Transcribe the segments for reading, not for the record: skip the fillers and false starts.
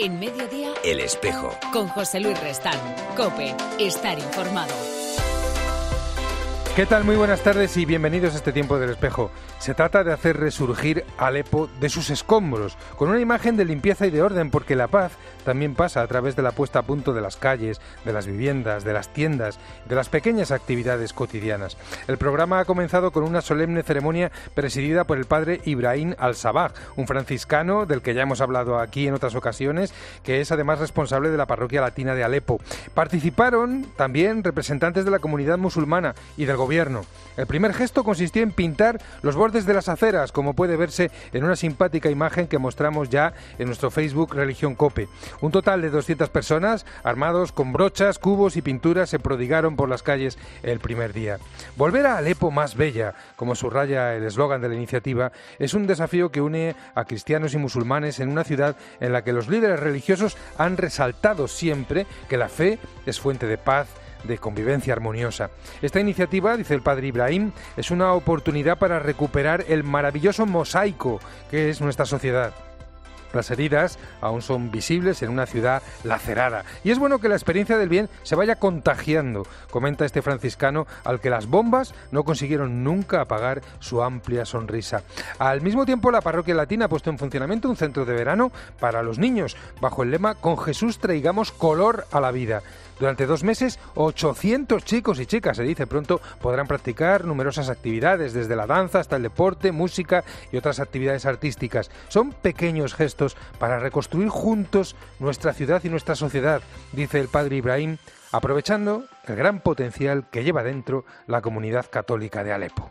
En Mediodía, El Espejo. Con José Luis Restán. COPE. Estar informado. ¿Qué tal? Muy buenas tardes y bienvenidos a este tiempo del Espejo. Se trata de hacer resurgir Alepo de sus escombros, con una imagen de limpieza y de orden, porque la paz también pasa a través de la puesta a punto de las calles, de las viviendas, de las tiendas, de las pequeñas actividades cotidianas. El programa ha comenzado con una solemne ceremonia presidida por el padre Ibrahim Al-Sabah, un franciscano del que ya hemos hablado aquí en otras ocasiones, que es además responsable de la parroquia latina de Alepo. Participaron también representantes de la comunidad musulmana y del gobierno. El primer gesto consistió en pintar los bordes de las aceras, como puede verse en una simpática imagen que mostramos ya en nuestro Facebook Religión COPE. Un total de 200 personas, armados con brochas, cubos y pinturas, se prodigaron por las calles el primer día. Volver a Alepo más bella, como subraya el eslogan de la iniciativa, es un desafío que une a cristianos y musulmanes en una ciudad en la que los líderes religiosos han resaltado siempre que la fe es fuente de paz, de convivencia armoniosa. Esta iniciativa, dice el padre Ibrahim, es una oportunidad para recuperar el maravilloso mosaico que es nuestra sociedad. Las heridas aún son visibles en una ciudad lacerada. Y es bueno que la experiencia del bien se vaya contagiando, comenta este franciscano al que las bombas no consiguieron nunca apagar su amplia sonrisa. Al mismo tiempo, la parroquia latina ha puesto en funcionamiento un centro de verano para los niños, bajo el lema «Con Jesús traigamos color a la vida». Durante 2 meses, 800 chicos y chicas, se dice pronto, podrán practicar numerosas actividades, desde la danza hasta el deporte, música y otras actividades artísticas. Son pequeños gestos para reconstruir juntos nuestra ciudad y nuestra sociedad, dice el padre Ibrahim, aprovechando el gran potencial que lleva dentro la comunidad católica de Alepo.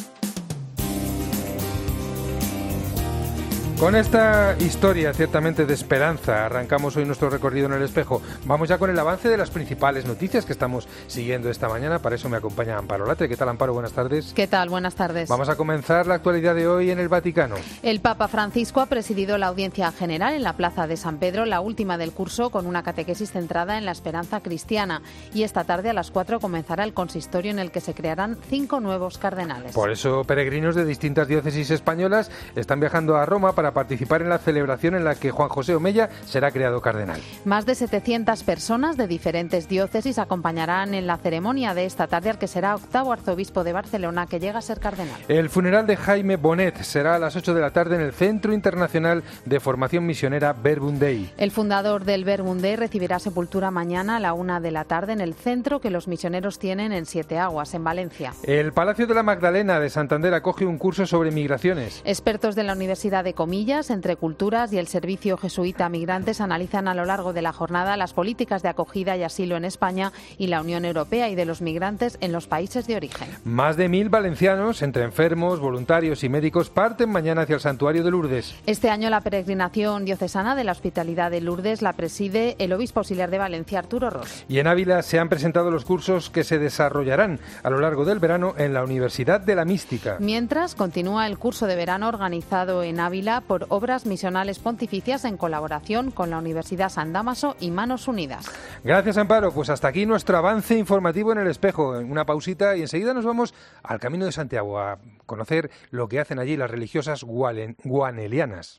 Con esta historia ciertamente de esperanza arrancamos hoy nuestro recorrido en El Espejo. Vamos ya con el avance de las principales noticias que estamos siguiendo esta mañana. Para eso me acompaña Amparo Latre. ¿Qué tal, Amparo? Buenas tardes. ¿Qué tal? Buenas tardes. Vamos a comenzar la actualidad de hoy en el Vaticano. El Papa Francisco ha presidido la audiencia general en la Plaza de San Pedro, la última del curso, con una catequesis centrada en la esperanza cristiana. Y esta tarde a las 4 comenzará el consistorio en el que se crearán 5 nuevos cardenales. Por eso peregrinos de distintas diócesis españolas están viajando a Roma para participar en la celebración en la que Juan José Omeya será creado cardenal. Más de 700 personas de diferentes diócesis acompañarán en la ceremonia de esta tarde al que será 8º arzobispo de Barcelona, que llega a ser cardenal. El funeral de Jaime Bonet será a las 8 de la tarde en el Centro Internacional de Formación Misionera Verbum Dei. El fundador del Verbum Dei recibirá sepultura mañana a la 1 de la tarde en el centro que los misioneros tienen en Siete Aguas, en Valencia. El Palacio de la Magdalena de Santander acoge un curso sobre migraciones. Expertos de la Universidad de Comillas, Entre Culturas y el Servicio Jesuita Migrantes analizan a lo largo de la jornada las políticas de acogida y asilo en España y la Unión Europea y de los migrantes en los países de origen. Más de 1.000 valencianos, entre enfermos, voluntarios y médicos, parten mañana hacia el Santuario de Lourdes. Este año la peregrinación diocesana de la Hospitalidad de Lourdes la preside el obispo auxiliar de Valencia, Arturo Ros. Y en Ávila se han presentado los cursos que se desarrollarán a lo largo del verano en la Universidad de la Mística. Mientras, continúa el curso de verano organizado en Ávila por Obras Misionales Pontificias en colaboración con la Universidad San Dámaso y Manos Unidas. Gracias, Amparo. Pues hasta aquí nuestro avance informativo en El Espejo. Una pausita y enseguida nos vamos al Camino de Santiago a conocer lo que hacen allí las religiosas guanelianas.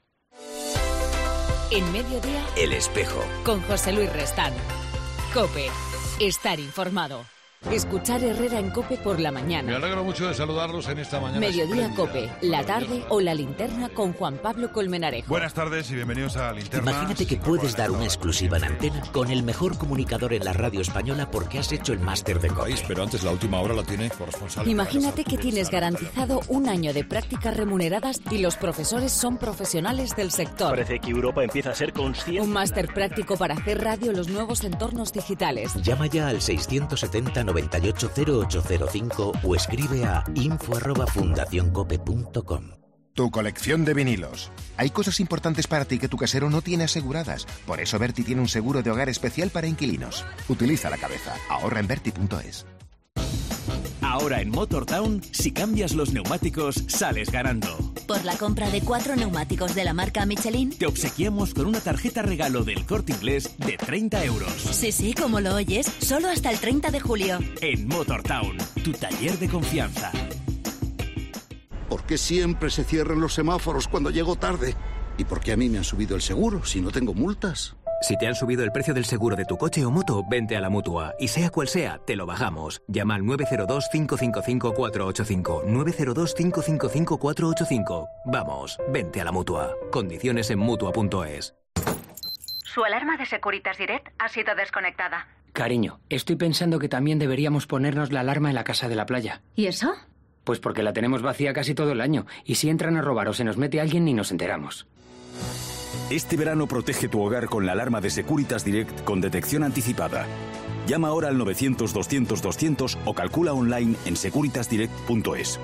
En Mediodía, El Espejo. Con José Luis Restán. COPE. Estar informado. Escuchar Herrera en COPE por la mañana. Me alegro mucho de saludarlos en esta mañana. Mediodía espléndida, COPE, la tarde o la linterna con Juan Pablo Colmenarejo. Buenas tardes y bienvenidos a Linterna. Imagínate que puedes dar una exclusiva en antena con el mejor comunicador en la radio española porque has hecho el máster de COPE. Pero antes la última hora la tiene corresponsal. Imagínate que tienes garantizado 1 año de prácticas remuneradas y los profesores son profesionales del sector. Parece que Europa empieza a ser consciente. Un máster práctico para hacer radio en los nuevos entornos digitales. Llama ya al 670-980805 o escribe a info@fundacioncope.com. Tu colección de vinilos. Hay cosas importantes para ti que tu casero no tiene aseguradas. Por eso Berti tiene un seguro de hogar especial para inquilinos. Utiliza la cabeza. Ahorra en Berti.es. Ahora en Motortown, si cambias los neumáticos, sales ganando. Por la compra de 4 neumáticos de la marca Michelin, te obsequiamos con una tarjeta regalo del Corte Inglés de 30 euros. Sí, como lo oyes, solo hasta el 30 de julio. En Motortown, tu taller de confianza. ¿Por qué siempre se cierran los semáforos cuando llego tarde? ¿Y por qué a mí me han subido el seguro si no tengo multas? Si te han subido el precio del seguro de tu coche o moto, vente a la Mutua. Y sea cual sea, te lo bajamos. Llama al 902-555-485. 902-555-485. Vamos, vente a la Mutua. Condiciones en Mutua.es. Su alarma de Securitas Direct ha sido desconectada. Cariño, estoy pensando que también deberíamos ponernos la alarma en la casa de la playa. ¿Y eso? Pues porque la tenemos vacía casi todo el año. Y si entran a robar o se nos mete alguien, ni nos enteramos. Este verano protege tu hogar con la alarma de Securitas Direct con detección anticipada. Llama ahora al 900-200-200 o calcula online en securitasdirect.es.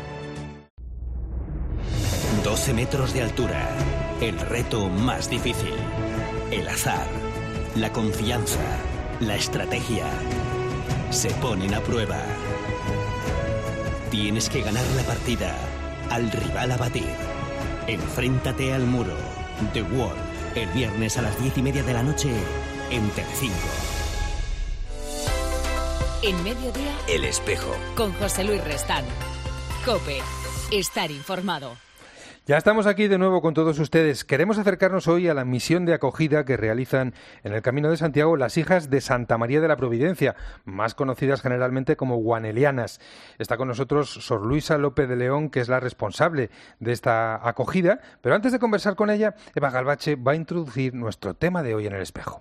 12 metros de altura. El reto más difícil. El azar. La confianza. La estrategia. Se ponen a prueba. Tienes que ganar la partida. Al rival a batir. Enfréntate al muro. The Wall, el viernes a las 10:30 de la noche en Telecinco. En Mediodía, El Espejo. Con José Luis Restán. COPE. Estar informado. Ya estamos aquí de nuevo con todos ustedes. Queremos acercarnos hoy a la misión de acogida que realizan en el Camino de Santiago las hijas de Santa María de la Providencia, más conocidas generalmente como guanelianas. Está con nosotros Sor Luisa López de León, que es la responsable de esta acogida. Pero antes de conversar con ella, Eva Galvache va a introducir nuestro tema de hoy en El Espejo.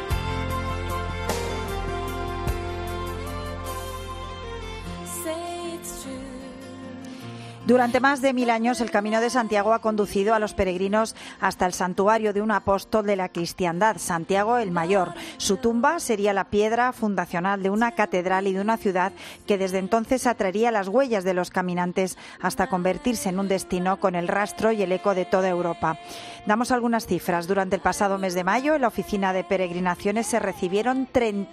Durante más de 1000 años, el Camino de Santiago ha conducido a los peregrinos hasta el santuario de un apóstol de la cristiandad, Santiago el Mayor. Su tumba sería la piedra fundacional de una catedral y de una ciudad que desde entonces atraería las huellas de los caminantes hasta convertirse en un destino con el rastro y el eco de toda Europa. Damos algunas cifras. Durante el pasado mes de mayo, en la oficina de peregrinaciones se recibieron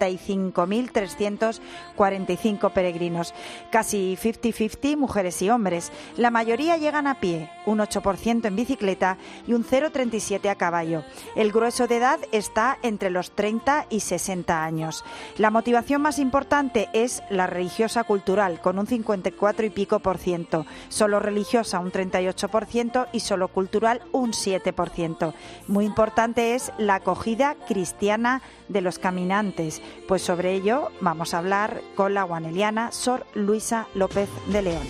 35.345 peregrinos, casi 50-50 mujeres y hombres. La mayoría llegan a pie, un 8% en bicicleta y un 0,37% a caballo. El grueso de edad está entre los 30 y 60 años. La motivación más importante es la religiosa cultural, con un 54 y pico por ciento. Solo religiosa un 38% y solo cultural un 7%. Muy importante es la acogida cristiana de los caminantes. Pues sobre ello vamos a hablar con la guaneliana Sor Luisa López de León.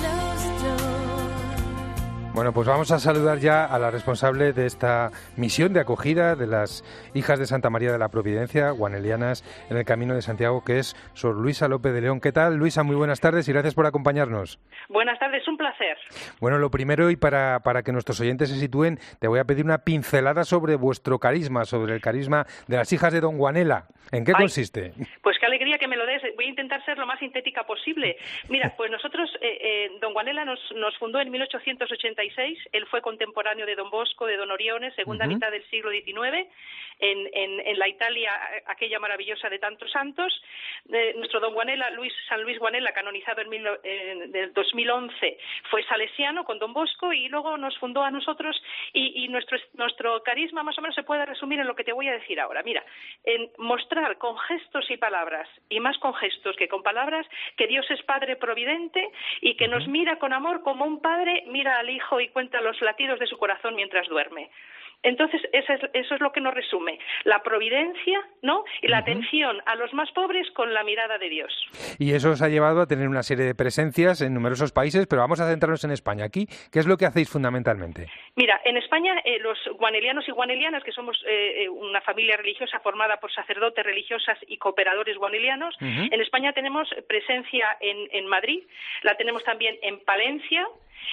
Bueno, pues vamos a saludar ya a la responsable de esta misión de acogida de las hijas de Santa María de la Providencia, guanelianas, en el Camino de Santiago, que es Sor Luisa López de León. ¿Qué tal, Luisa? Muy buenas tardes y gracias por acompañarnos. Buenas tardes, un placer. Bueno, lo primero, y para que nuestros oyentes se sitúen, te voy a pedir una pincelada sobre vuestro carisma, sobre el carisma de las hijas de Don Guanela. ¿En qué consiste? Pues qué alegría que me lo des. Voy a intentar ser lo más sintética posible. Mira, pues nosotros, Don Guanela nos fundó en 1886. Él fue contemporáneo de Don Bosco, de Don Orione, segunda mitad del siglo XIX, en la Italia aquella maravillosa de tantos santos. Nuestro Don Guanela, San Luis Guanela, canonizado en 2011, fue salesiano con Don Bosco y luego nos fundó a nosotros y nuestro carisma más o menos se puede resumir en lo que te voy a decir ahora. Mira, en mostrar con gestos y palabras, y más con gestos que con palabras, que Dios es Padre providente y que nos mira con amor como un padre mira al hijo y cuenta los latidos de su corazón mientras duerme. Entonces, eso es lo que nos resume, la providencia, ¿no? Y la atención a los más pobres con la mirada de Dios. Y eso os ha llevado a tener una serie de presencias en numerosos países, pero vamos a centrarnos en España. Aquí, ¿qué es lo que hacéis fundamentalmente? Mira, en España los guanelianos y guanelianas, que somos una familia religiosa formada por sacerdotes, religiosas y cooperadores guanelianos, en España tenemos presencia en Madrid, la tenemos también en Palencia,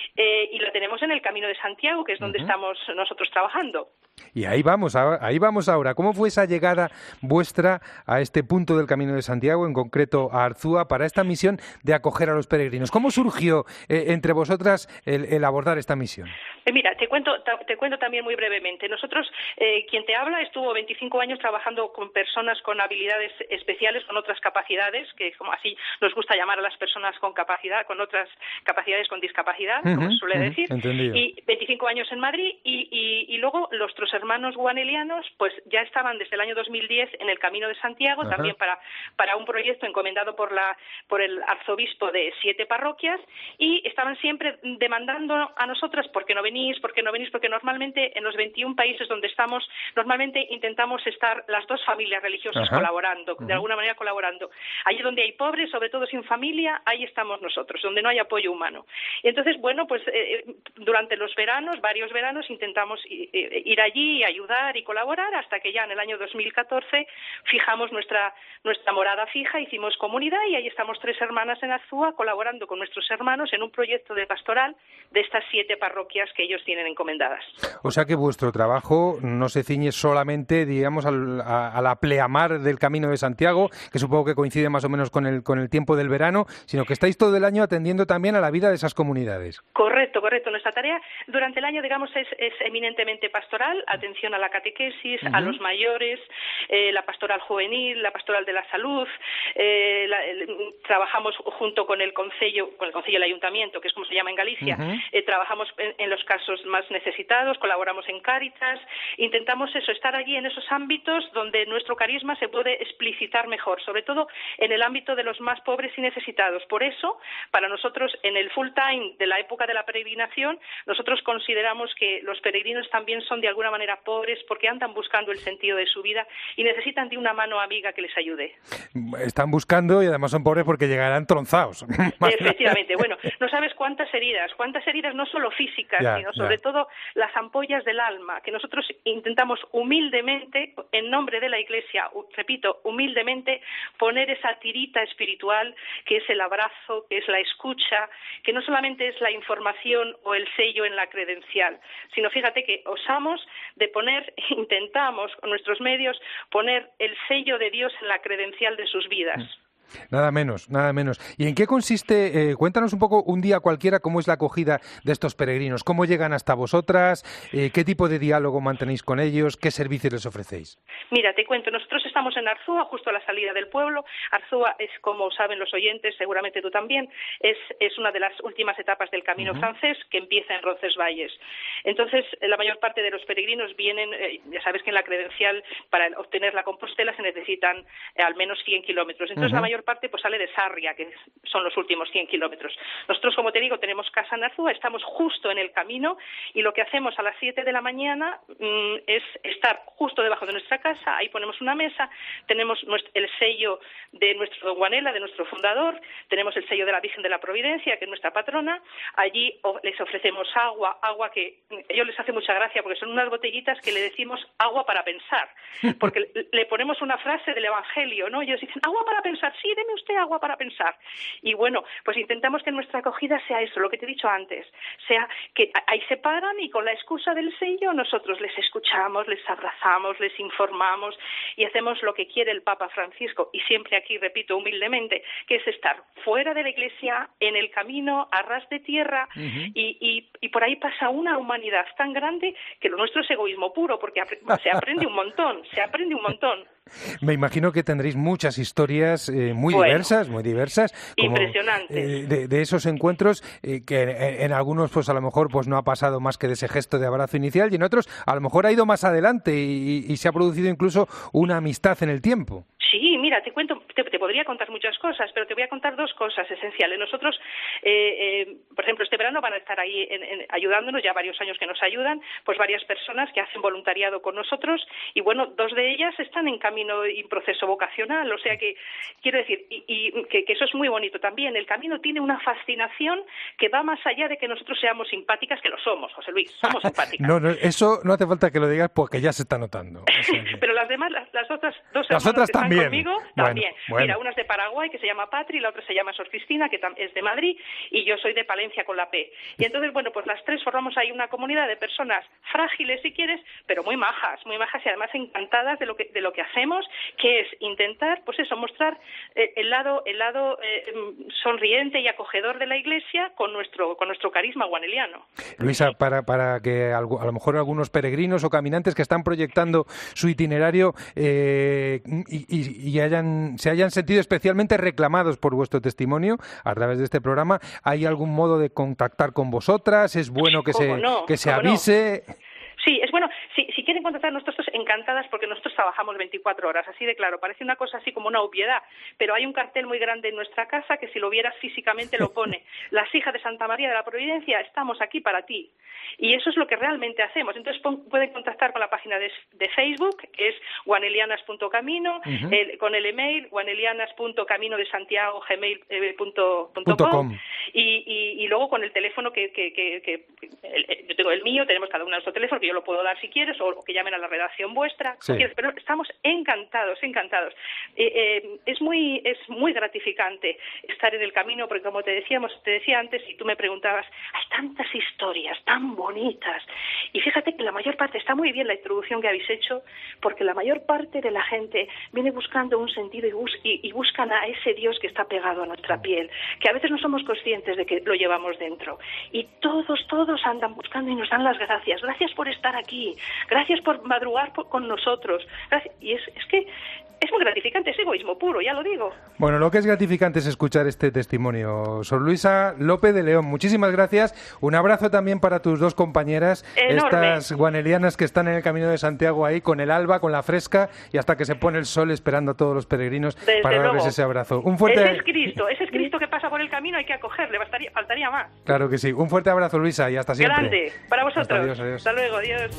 y la tenemos en el Camino de Santiago, que es donde estamos nosotros trabajando. Y ahí vamos ahora. ¿Cómo fue esa llegada vuestra a este punto del Camino de Santiago, en concreto a Arzúa, para esta misión de acoger a los peregrinos? ¿Cómo surgió entre vosotras el abordar esta misión? Mira, te cuento también muy brevemente. Nosotros, quien te habla, estuvo 25 años trabajando con personas con habilidades especiales, con otras capacidades, que como así nos gusta llamar a las personas con capacidad, con otras capacidades con discapacidad. capital, como se suele decir, entendido. y 25 años en Madrid, y luego nuestros hermanos guanelianos pues ya estaban desde el año 2010 en el Camino de Santiago, también para un proyecto encomendado por el arzobispo de 7 parroquias, y estaban siempre demandando a nosotras ¿por qué no venís? Porque normalmente en los 21 países donde estamos, normalmente intentamos estar las dos familias religiosas colaborando, de alguna manera colaborando. Allí donde hay pobres, sobre todo sin familia, ahí estamos nosotros, donde no hay apoyo humano. Y entonces, bueno, pues durante los veranos, varios veranos, intentamos ir allí, ayudar y colaborar, hasta que ya en el año 2014 fijamos nuestra morada fija, hicimos comunidad, y ahí estamos 3 hermanas en Azúa colaborando con nuestros hermanos en un proyecto de pastoral de estas 7 parroquias que ellos tienen encomendadas. O sea que vuestro trabajo no se ciñe solamente, digamos, a la pleamar del Camino de Santiago, que supongo que coincide más o menos con el tiempo del verano, sino que estáis todo el año atendiendo también a la vida de esas comunidades. Correcto. Nuestra tarea durante el año, digamos, es eminentemente pastoral, atención a la catequesis, a los mayores, la pastoral juvenil, la pastoral de la salud, trabajamos junto con el Concello del Ayuntamiento, que es como se llama en Galicia, trabajamos en los casos más necesitados, colaboramos en Cáritas, intentamos estar allí en esos ámbitos donde nuestro carisma se puede explicitar mejor, sobre todo en el ámbito de los más pobres y necesitados. Por eso, para nosotros, en el full time de la época de la peregrinación, nosotros consideramos que los peregrinos también son de alguna manera pobres porque andan buscando el sentido de su vida y necesitan de una mano amiga que les ayude. Están buscando y además son pobres porque llegarán tronzados. Efectivamente. Bueno, no sabes cuántas heridas no solo físicas, sino sobre todo las ampollas del alma, que nosotros intentamos humildemente, en nombre de la Iglesia, repito, humildemente, poner esa tirita espiritual que es el abrazo, que es la escucha, que no solamente es la información o el sello en la credencial, sino fíjate que osamos de intentamos con nuestros medios poner el sello de Dios en la credencial de sus vidas. Nada menos. ¿Y en qué consiste? Cuéntanos un poco, un día cualquiera, cómo es la acogida de estos peregrinos, cómo llegan hasta vosotras, qué tipo de diálogo mantenéis con ellos, qué servicios les ofrecéis. Mira, te cuento, nosotros estamos en Arzúa, justo a la salida del pueblo. Arzúa es, como saben los oyentes, seguramente tú también, es una de las últimas etapas del camino francés que empieza en Roncesvalles. Entonces, la mayor parte de los peregrinos vienen, ya sabes que en la credencial para obtener la Compostela se necesitan al menos 100 kilómetros. Entonces, la mayor parte pues sale de Sarria, que son los últimos 100 kilómetros. Nosotros, como te digo, tenemos casa en Arzúa, estamos justo en el camino, y lo que hacemos a las 7 de la mañana es estar justo debajo de nuestra casa. Ahí ponemos una mesa, tenemos el sello de nuestro don Guanela, de nuestro fundador, tenemos el sello de la Virgen de la Providencia, que es nuestra patrona. Allí les ofrecemos agua que a ellos les hace mucha gracia, porque son unas botellitas que le decimos agua para pensar, porque le ponemos una frase del Evangelio, ¿no? Ellos dicen, agua para pensar, sí, deme usted agua para pensar. Y bueno, pues intentamos que nuestra acogida sea eso, lo que te he dicho antes, sea que ahí se paran y con la excusa del sello nosotros les escuchamos, les abrazamos, les informamos y hacemos lo que quiere el Papa Francisco, y siempre aquí, repito, humildemente, que es estar fuera de la Iglesia, en el camino, a ras de tierra, y por ahí pasa una humanidad tan grande que lo nuestro es egoísmo puro, porque se aprende un montón. Me imagino que tendréis muchas historias muy diversas, como, impresionantes, de esos encuentros que en algunos pues a lo mejor pues no ha pasado más que de ese gesto de abrazo inicial, y en otros a lo mejor ha ido más adelante y se ha producido incluso una amistad en el tiempo. Sí, mira, te cuento, te podría contar muchas cosas, pero te voy a contar 2 cosas esenciales. Nosotros, por ejemplo, este verano van a estar ahí ayudándonos, ya varios años que nos ayudan, pues varias personas que hacen voluntariado con nosotros, y bueno, 2 de ellas están en camino y proceso vocacional, o sea que quiero decir, que eso es muy bonito también. El camino tiene una fascinación que va más allá de que nosotros seamos simpáticas, que lo somos, José Luis, somos simpáticas. No, eso no hace falta que lo digas porque ya se está notando. O sea que... Pero las demás, las otras 2 las otras también. Conmigo también. Bueno. Mira, una es de Paraguay, que se llama Patri, la otra se llama Sor Cristina, que es de Madrid, y yo soy de Palencia con la P. Y entonces, bueno, pues las 3 formamos ahí una comunidad de personas frágiles, si quieres, pero muy majas y además encantadas de lo que hacemos, que es intentar, pues eso, mostrar el lado sonriente y acogedor de la Iglesia con nuestro carisma guaneliano. Luisa, para que a lo mejor algunos peregrinos o caminantes que están proyectando su itinerario y que se hayan sentido especialmente reclamados por vuestro testimonio a través de este programa. ¿Hay algún modo de contactar con vosotras? ¿Es bueno que se avise? No. Sí, es bueno. Si quieren contactar, nosotros encantadas, porque nosotros trabajamos 24 horas, así de claro. Parece una cosa así como una obviedad, pero hay un cartel muy grande en nuestra casa que si lo vieras físicamente lo pone. Las hijas de Santa María de la Providencia, estamos aquí para ti. Y eso es lo que realmente hacemos. Entonces pueden contactar con la página de Facebook, que es guanelianas.camino, con el email guanelianas.caminodesantiago@gmail.com y luego con el teléfono que yo tengo el mío, tenemos cada uno nuestro teléfono, que yo lo puedo dar si quieres, o que llamen a la redacción vuestra, si quieres, pero estamos encantados. Es muy gratificante estar en el camino, porque como te decía antes, y tú me preguntabas, hay tantas historias tan bonitas, y fíjate que la mayor parte, está muy bien la introducción que habéis hecho, porque la mayor parte de la gente viene buscando un sentido y buscan a ese Dios que está pegado a nuestra piel, que a veces no somos conscientes de que lo llevamos dentro, y todos andan buscando y nos dan las gracias por estar aquí, gracias por madrugar con nosotros, y es que es muy gratificante, es egoísmo puro, ya lo digo. Bueno, lo que es gratificante es escuchar este testimonio. Sor Luisa López de León, muchísimas gracias. Un abrazo también para tus dos compañeras, enorme. Estas guanelianas que están en el Camino de Santiago ahí con el alba, con la fresca y hasta que se pone el sol esperando a todos los peregrinos para darles ese abrazo. Ese es Cristo que pasa por el camino, hay que acogerle, faltaría más. Claro que sí. Un fuerte abrazo, Luisa, y hasta siempre. Grande, para vosotros. Adiós. Hasta luego, adiós.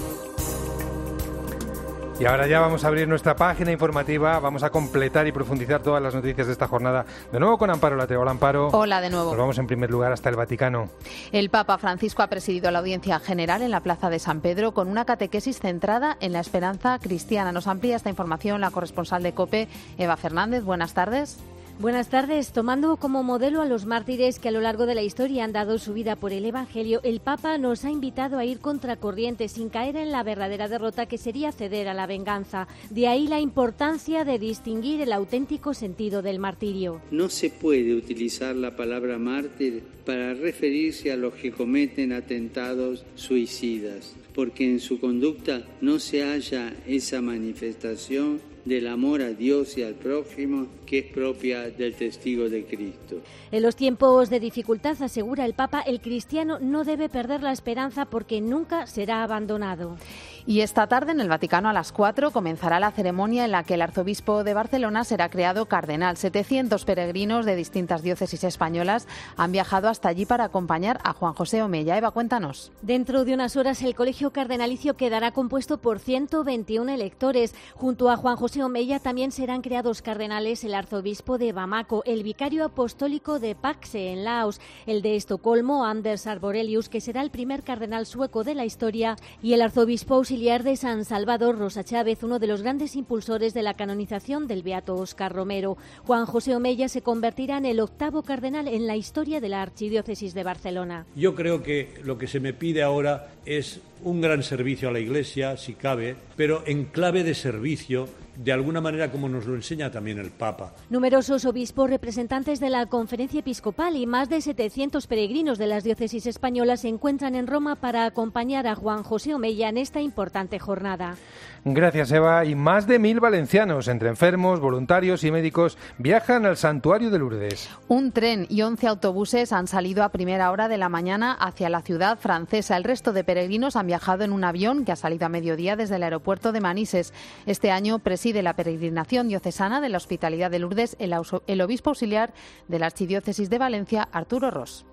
Y ahora ya vamos a abrir nuestra página informativa, vamos a completar y profundizar todas las noticias de esta jornada. De nuevo con Amparo Lateo. Hola, Amparo. Hola de nuevo. Nos vamos en primer lugar hasta el Vaticano. El Papa Francisco ha presidido la audiencia general en la Plaza de San Pedro con una catequesis centrada en la esperanza cristiana. Nos amplía esta información la corresponsal de COPE, Eva Fernández. Buenas tardes. Buenas tardes. Tomando como modelo a los mártires que a lo largo de la historia han dado su vida por el Evangelio, el Papa nos ha invitado a ir contracorriente sin caer en la verdadera derrota que sería ceder a la venganza. De ahí la importancia de distinguir el auténtico sentido del martirio. No se puede utilizar la palabra mártir para referirse a los que cometen atentados suicidas, porque en su conducta no se halla esa manifestación del amor a Dios y al prójimo que es propia del testigo de Cristo. En los tiempos de dificultad, asegura el Papa, el cristiano no debe perder la esperanza porque nunca será abandonado. Y esta tarde en el Vaticano a las 4 comenzará la ceremonia en la que el arzobispo de Barcelona será creado cardenal. 700 peregrinos de distintas diócesis españolas han viajado hasta allí para acompañar a Juan José Omeya. Eva, cuéntanos. Dentro de unas horas el colegio cardenalicio quedará compuesto por 121 electores. Junto a Juan José Omeya también serán creados cardenales el arzobispo de Bamako, el vicario apostólico de Paxe en Laos, el de Estocolmo, Anders Arborelius, que será el primer cardenal sueco de la historia, y el arzobispo auxiliar de San Salvador, Rosa Chávez, uno de los grandes impulsores de la canonización del beato Óscar Romero. Juan José Omeya se convertirá en el 8º cardenal en la historia de la archidiócesis de Barcelona. Yo creo que lo que se me pide ahora es un gran servicio a la Iglesia, si cabe, pero en clave de servicio, de alguna manera como nos lo enseña también el Papa. Numerosos obispos, representantes de la Conferencia Episcopal y más de 700 peregrinos de las diócesis españolas se encuentran en Roma para acompañar a Juan José Omeya en esta importante jornada. Gracias, Eva. Y más de 1.000 valencianos, entre enfermos, voluntarios y médicos, viajan al santuario de Lourdes. Un tren y 11 autobuses han salido a primera hora de la mañana hacia la ciudad francesa. El resto de peregrinos han viajado en un avión que ha salido a mediodía desde el aeropuerto de Manises. Este año preside la peregrinación diocesana de la Hospitalidad de Lourdes el obispo auxiliar de la Archidiócesis de Valencia, Arturo Ros.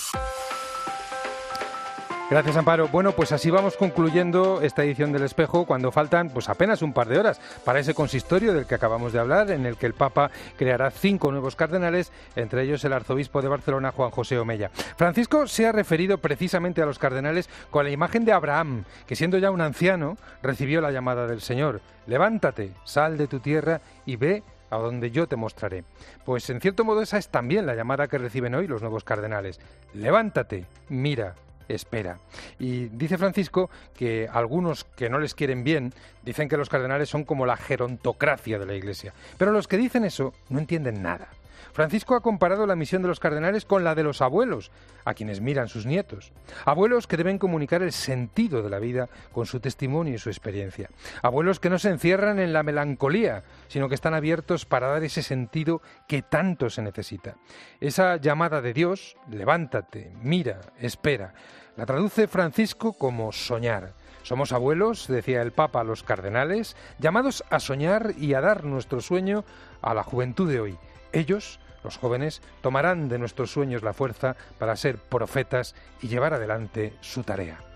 Gracias, Amparo. Bueno, pues así vamos concluyendo esta edición del Espejo cuando faltan pues apenas un par de horas para ese consistorio del que acabamos de hablar, en el que el Papa creará 5 nuevos cardenales, entre ellos el arzobispo de Barcelona, Juan José Omeya. Francisco se ha referido precisamente a los cardenales con la imagen de Abraham, que siendo ya un anciano recibió la llamada del Señor. Levántate, sal de tu tierra y ve a donde yo te mostraré. Pues en cierto modo esa es también la llamada que reciben hoy los nuevos cardenales. Levántate, mira, espera. Y dice Francisco que algunos que no les quieren bien dicen que los cardenales son como la gerontocracia de la Iglesia. Pero los que dicen eso no entienden nada. Francisco ha comparado la misión de los cardenales con la de los abuelos, a quienes miran sus nietos. Abuelos que deben comunicar el sentido de la vida con su testimonio y su experiencia. Abuelos que no se encierran en la melancolía, sino que están abiertos para dar ese sentido que tanto se necesita. Esa llamada de Dios, levántate, mira, espera, la traduce Francisco como soñar. Somos abuelos, decía el Papa a los cardenales, llamados a soñar y a dar nuestro sueño a la juventud de hoy. Ellos, los jóvenes, tomarán de nuestros sueños la fuerza para ser profetas y llevar adelante su tarea.